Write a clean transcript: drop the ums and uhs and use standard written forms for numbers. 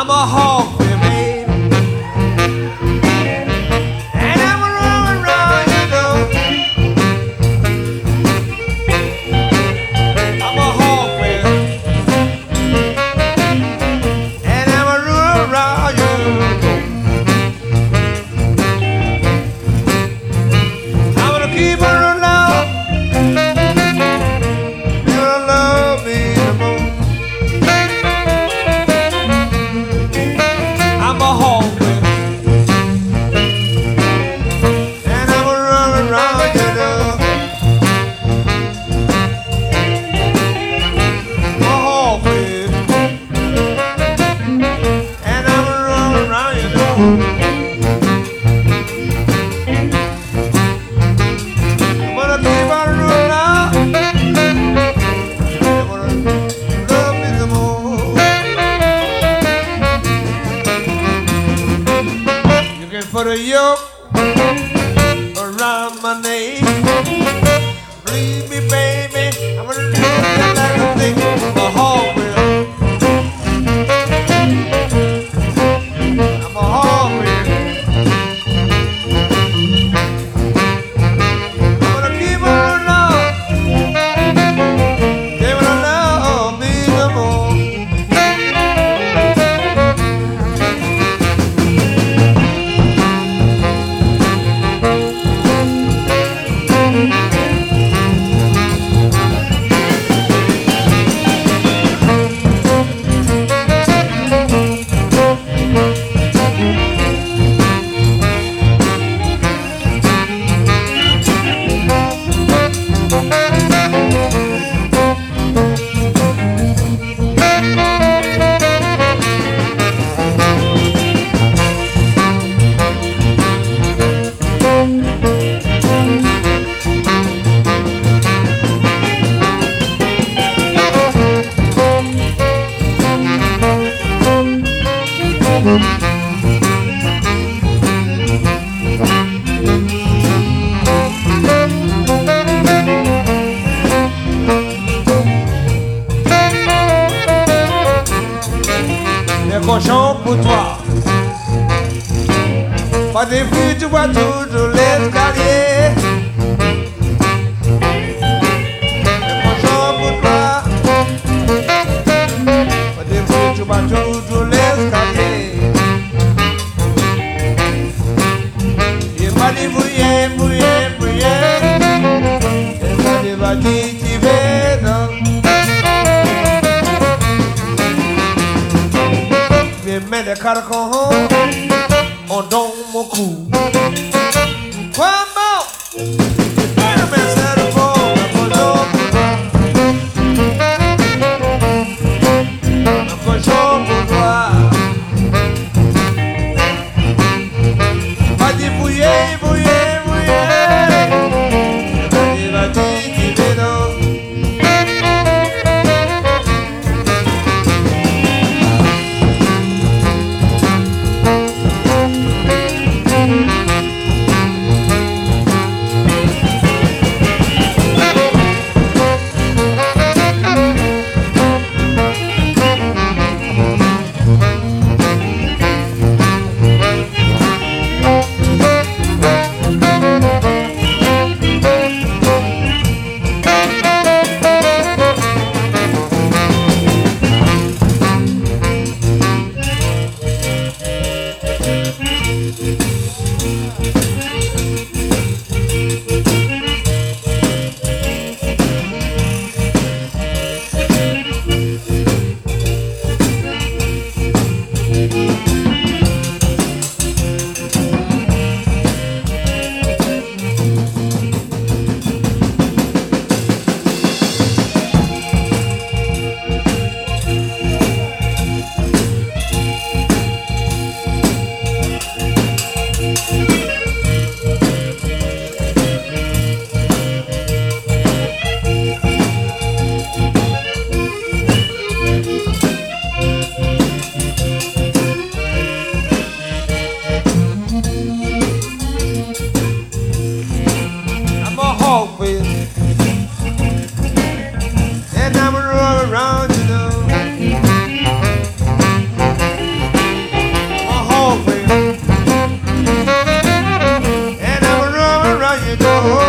I'm a hawk, baby. And I'm a roaring around, you know. I'm a hawk, baby. And I'm a roaring around, you know. I'm gonna keep on running out. You don't love me no more. I'm a hawk, baby. And I'm a running around, you know. I'm a hawk, baby. And I'm a running around, you know. I'm gonna keep on running out. You're gonna love me some more. You can put a yoke around my neck. Believe me, baby, I'm gonna do it like a thing. I'm a hawk, baby. I'm a hawk, baby. I'm gonna keep on running. They wanna love me some more. Les cochons pour toi. Pas des fruits, tu vois toujours l'escalier. Les cochons pour toi. Pas des fruits, tu vois toujours l'escalier. Il m'a dit bouillé, bouillé, bouillé. Il m'a dit vas-y, tu veux non. Mais les carcans on donne mon coup. Comment? Mais c'est le bon, un cochon pour toi. Vas-y, bouillé, bouillé, bouillé. Vas-y, tu veux non. And I'm rolling around, you know. do